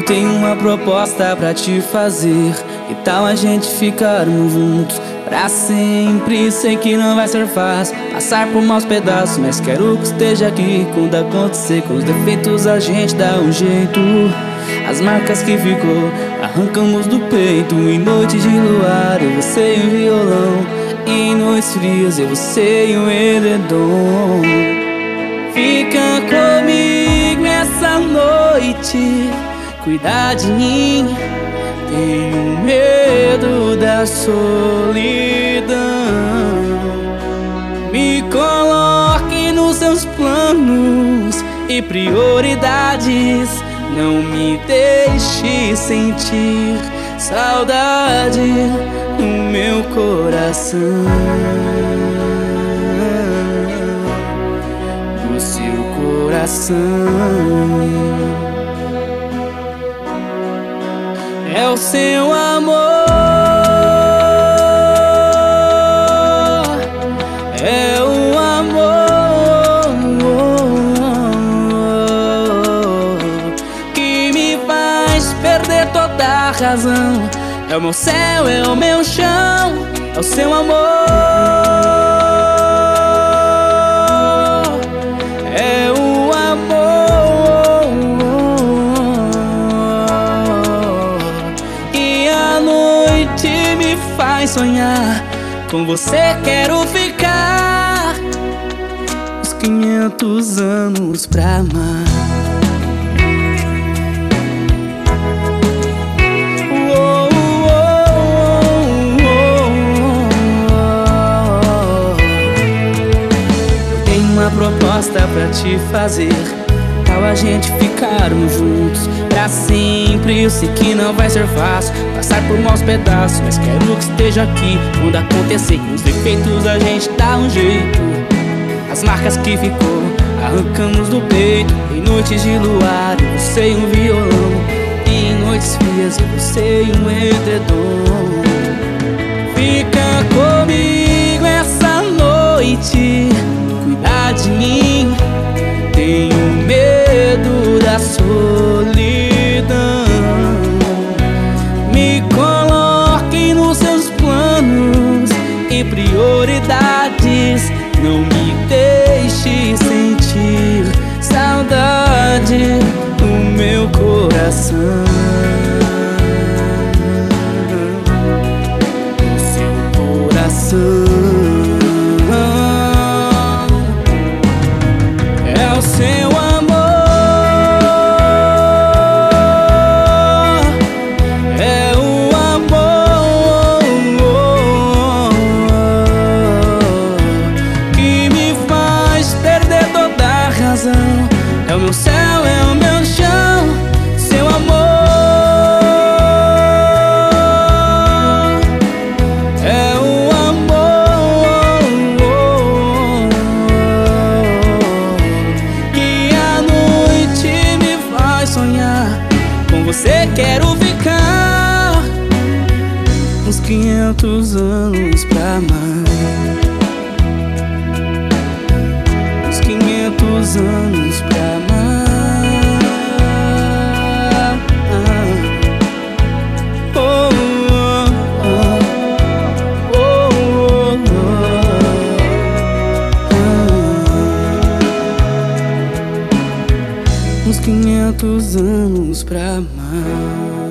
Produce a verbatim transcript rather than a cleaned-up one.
Eu tenho uma proposta pra te fazer. Que tal a gente ficarmos juntos pra sempre? Sei que não vai ser fácil passar por maus pedaços, mas quero que esteja aqui quando acontecer. Com os defeitos a gente dá um jeito. As marcas que ficou arrancamos do peito. Em noites de luar eu, você e o violão. Em noites frias eu, você e o edredom. Fica comigo essa noite, cuidar de mim. Tenho medo da solidão. Me coloque nos seus planos e prioridades. Não me deixe sentir saudade no meu coração. Do seu coração. É o seu amor, é o amor que me faz perder toda a razão. É o meu céu, é o meu chão, é o seu amor. É o amor que à noite me faz sonhar. Com você quero ficar uns quinhentos anos pra amar. Uma proposta pra te fazer. Tal a gente ficarmos juntos pra sempre. Eu sei que não vai ser fácil passar por maus pedaços, mas quero que esteja aqui quando acontecer. Com os defeitos a gente dá um jeito. As marcas que ficou arrancamos do peito. Em noites de luar eu, você e um violão. E em noites frias eu, você e um edredom. Fica comigo essa noite, cuidar de mim. Tenho medo da solidão. Me coloque nos seus planos e prioridades. Não me deixe sentir saudade no meu coração. No seu coração. Seu amor é o amor que me faz perder toda a razão. É o meu céu, é o meu chão, seu amor. É o com você quero ficar uns quinhentos anos pra amar. Uns quinhentos anos pra amar. Oh, oh, oh, oh, oh, oh. Uns quinhentos anos pra amar.